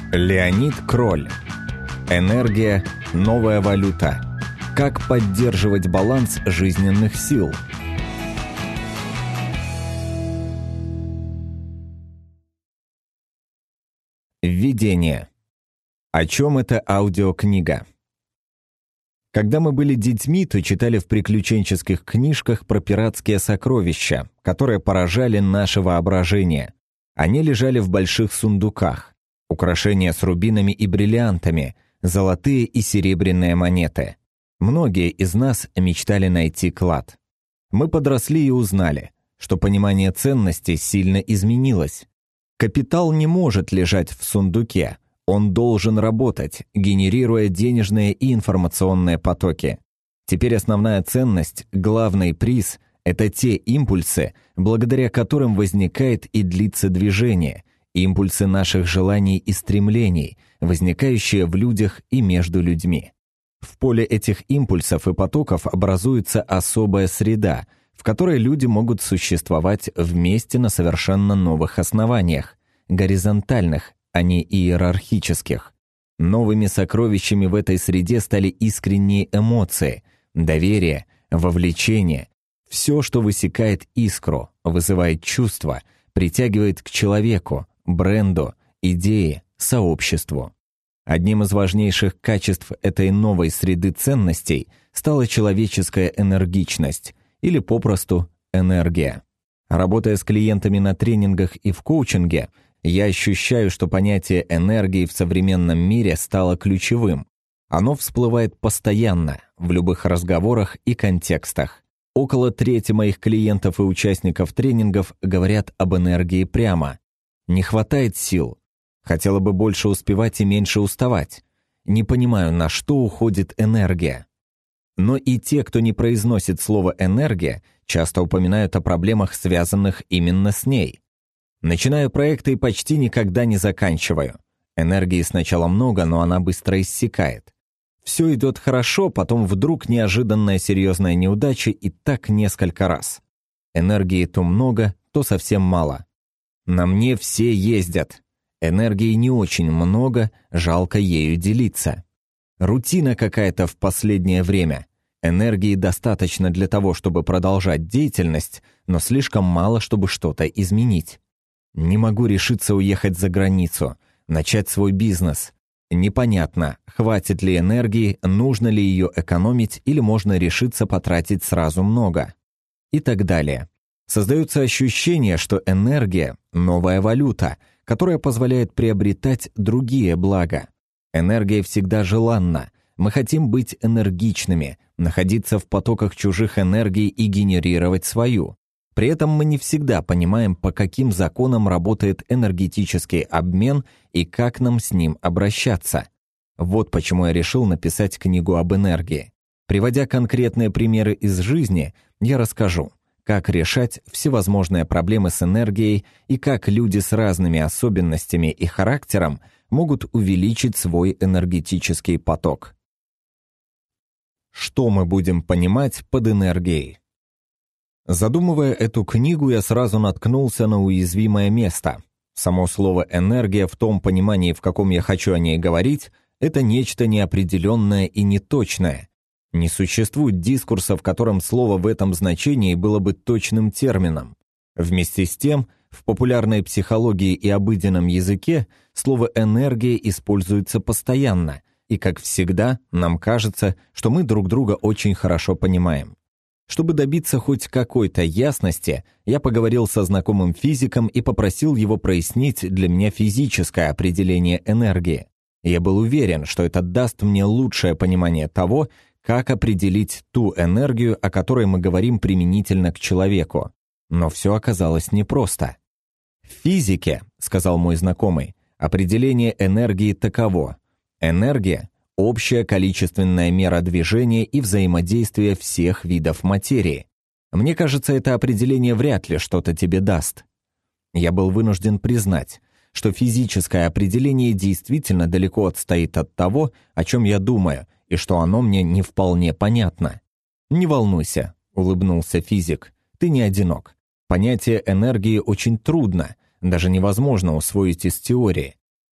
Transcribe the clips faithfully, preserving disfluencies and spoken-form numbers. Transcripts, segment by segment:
Леонид Кроль. Энергия – новая валюта. Как поддерживать баланс жизненных сил? Введение. О чем эта аудиокнига? Когда мы были детьми, то читали в приключенческих книжках про пиратские сокровища, которые поражали наше воображение. Они лежали в больших сундуках. Украшения с рубинами и бриллиантами, золотые и серебряные монеты. Многие из нас мечтали найти клад. Мы подросли и узнали, что понимание ценностей сильно изменилось. Капитал не может лежать в сундуке, он должен работать, генерируя денежные и информационные потоки. Теперь основная ценность, главный приз – это те импульсы, благодаря которым возникает и длится движение, импульсы наших желаний и стремлений, возникающие в людях и между людьми. В поле этих импульсов и потоков образуется особая среда, в которой люди могут существовать вместе на совершенно новых основаниях, горизонтальных, а не иерархических. Новыми сокровищами в этой среде стали искренние эмоции, доверие, вовлечение. Все, что высекает искру, вызывает чувства, притягивает к человеку, бренду, идее, сообществу. Одним из важнейших качеств этой новой среды ценностей стала человеческая энергичность, или попросту энергия. Работая с клиентами на тренингах и в коучинге, я ощущаю, что понятие энергии в современном мире стало ключевым. Оно всплывает постоянно, в любых разговорах и контекстах. Около трети моих клиентов и участников тренингов говорят об энергии прямо. Не хватает сил. Хотела бы больше успевать и меньше уставать. Не понимаю, на что уходит энергия. Но и те, кто не произносит слово «энергия», часто упоминают о проблемах, связанных именно с ней. Начинаю проекты и почти никогда не заканчиваю. Энергии сначала много, но она быстро иссякает. Все идет хорошо, потом вдруг неожиданная серьезная неудача, и так несколько раз. Энергии то много, то совсем мало. На мне все ездят. Энергии не очень много, жалко ею делиться. Рутина какая-то в последнее время. Энергии достаточно для того, чтобы продолжать деятельность, но слишком мало, чтобы что-то изменить. Не могу решиться уехать за границу, начать свой бизнес. Непонятно, хватит ли энергии, нужно ли ее экономить или можно решиться потратить сразу много. И так далее. Создается ощущение, что энергия – новая валюта, которая позволяет приобретать другие блага. Энергия всегда желанна. Мы хотим быть энергичными, находиться в потоках чужих энергий и генерировать свою. При этом мы не всегда понимаем, по каким законам работает энергетический обмен и как нам с ним обращаться. Вот почему я решил написать книгу об энергии. Приводя конкретные примеры из жизни, я расскажу, как решать всевозможные проблемы с энергией и как люди с разными особенностями и характером могут увеличить свой энергетический поток. Что мы будем понимать под энергией? Задумывая эту книгу, я сразу наткнулся на уязвимое место. Само слово «энергия» в том понимании, в каком я хочу о ней говорить, это нечто неопределенное и неточное. Не существует дискурса, в котором слово в этом значении было бы точным термином. Вместе с тем, в популярной психологии и обыденном языке слово «энергия» используется постоянно, и, как всегда, нам кажется, что мы друг друга очень хорошо понимаем. Чтобы добиться хоть какой-то ясности, я поговорил со знакомым физиком и попросил его прояснить для меня физическое определение энергии. Я был уверен, что это даст мне лучшее понимание того, как определить ту энергию, о которой мы говорим применительно к человеку. Но все оказалось непросто. В физике, сказал мой знакомый, определение энергии таково. Энергия – общая количественная мера движения и взаимодействия всех видов материи. Мне кажется, это определение вряд ли что-то тебе даст. Я был вынужден признать, что физическое определение действительно далеко отстоит от того, о чем я думаю, и что оно мне не вполне понятно. «Не волнуйся», — улыбнулся физик, — «ты не одинок. Понятие энергии очень трудно, даже невозможно усвоить из теории.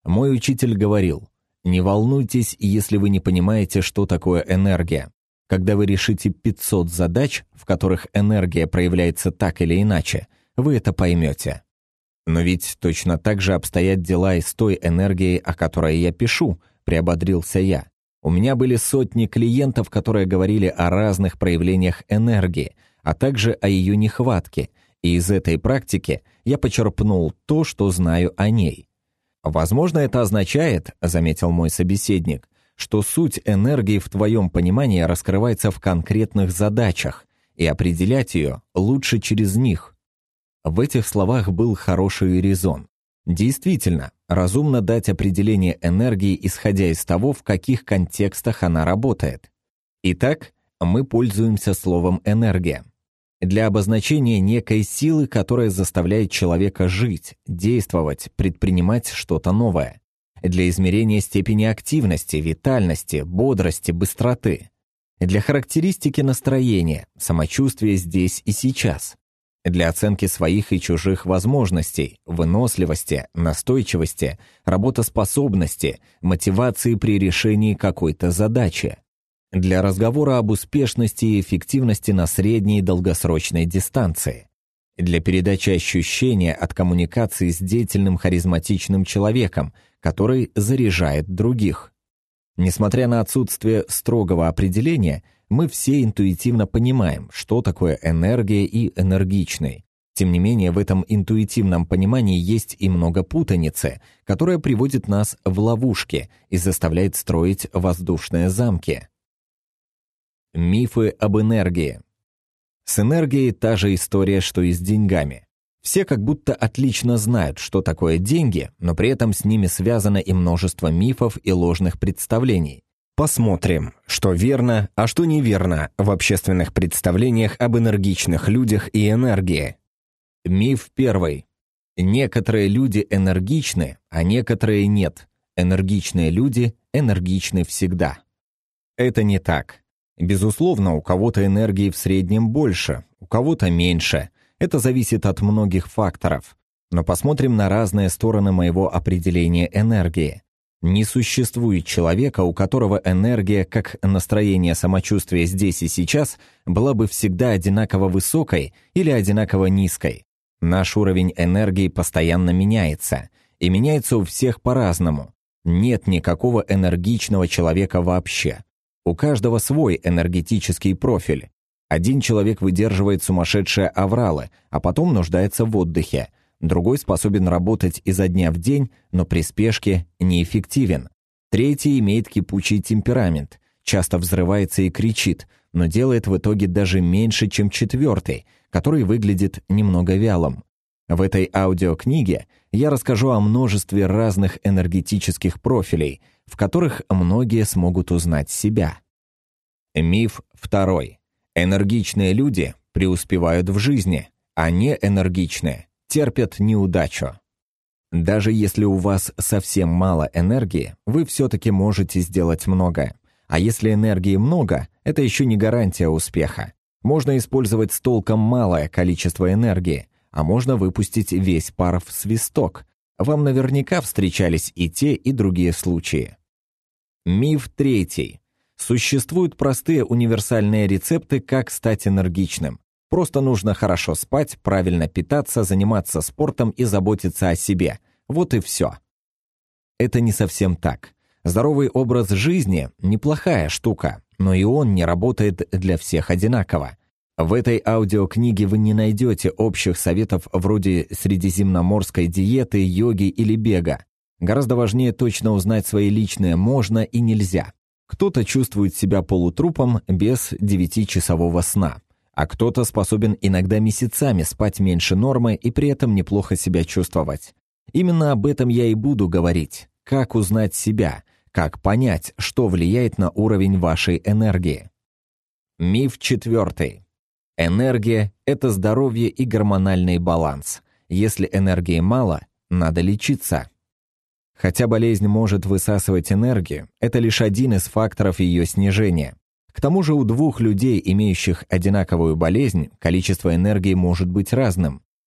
Мой учитель говорил: «Не волнуйтесь, если вы не понимаете, что такое энергия. Когда вы решите пятьсот задач, в которых энергия проявляется так или иначе, вы это поймете». «Но ведь точно так же обстоят дела и с той энергией, о которой я пишу», — приободрился я. «У меня были сотни клиентов, которые говорили о разных проявлениях энергии, а также о ее нехватке, и из этой практики я почерпнул то, что знаю о ней». «Возможно, это означает, — заметил мой собеседник, — что суть энергии в твоем понимании раскрывается в конкретных задачах, и определять ее лучше через них». В этих словах был хороший резон. Действительно, разумно дать определение энергии, исходя из того, в каких контекстах она работает. Итак, мы пользуемся словом «энергия» для обозначения некой силы, которая заставляет человека жить, действовать, предпринимать что-то новое, для измерения степени активности, витальности, бодрости, быстроты, для характеристики настроения, самочувствия здесь и сейчас, для оценки своих и чужих возможностей, выносливости, настойчивости, работоспособности, мотивации при решении какой-то задачи, для разговора об успешности и эффективности на средней и долгосрочной дистанции, для передачи ощущения от коммуникации с деятельным харизматичным человеком, который заряжает других. Несмотря на отсутствие строгого определения, мы все интуитивно понимаем, что такое энергия и энергичный. Тем не менее, в этом интуитивном понимании есть и много путаницы, которая приводит нас в ловушки и заставляет строить воздушные замки. Мифы об энергии. С энергией та же история, что и с деньгами. Все как будто отлично знают, что такое деньги, но при этом с ними связано и множество мифов и ложных представлений. Посмотрим, что верно, а что неверно в общественных представлениях об энергичных людях и энергии. Миф первый. Некоторые люди энергичны, а некоторые нет. Энергичные люди энергичны всегда. Это не так. Безусловно, у кого-то энергии в среднем больше, у кого-то меньше. Это зависит от многих факторов. Но посмотрим на разные стороны моего определения энергии. Не существует человека, у которого энергия, как настроение самочувствия здесь и сейчас, была бы всегда одинаково высокой или одинаково низкой. Наш уровень энергии постоянно меняется, и меняется у всех по-разному. Нет никакого энергичного человека вообще. У каждого свой энергетический профиль. Один человек выдерживает сумасшедшие авралы, а потом нуждается в отдыхе. Другой способен работать изо дня в день, но при спешке неэффективен. Третий имеет кипучий темперамент, часто взрывается и кричит, но делает в итоге даже меньше, чем четвертый, который выглядит немного вялым. В этой аудиокниге я расскажу о множестве разных энергетических профилей, в которых многие смогут узнать себя. Миф второй. Энергичные люди преуспевают в жизни, а неэнергичные терпят неудачу. Даже если у вас совсем мало энергии, вы все-таки можете сделать многое. А если энергии много, это еще не гарантия успеха. Можно использовать с толком малое количество энергии, а можно выпустить весь пар в свисток. Вам наверняка встречались и те, и другие случаи. Миф третий. Существуют простые универсальные рецепты, как стать энергичным. Просто нужно хорошо спать, правильно питаться, заниматься спортом и заботиться о себе. Вот и все. Это не совсем так. Здоровый образ жизни – неплохая штука, но и он не работает для всех одинаково. В этой аудиокниге вы не найдете общих советов вроде средиземноморской диеты, йоги или бега. Гораздо важнее точно узнать свои личные «можно» и «нельзя». Кто-то чувствует себя полутрупом без девятичасового сна, а кто-то способен иногда месяцами спать меньше нормы и при этом неплохо себя чувствовать. Именно об этом я и буду говорить. Как узнать себя, как понять, что влияет на уровень вашей энергии. Миф четвертый. Энергия – это здоровье и гормональный баланс. Если энергии мало, надо лечиться. Хотя болезнь может высасывать энергию, это лишь один из факторов ее снижения. К тому же у двух людей, имеющих одинаковую болезнь, количество энергии может быть разным.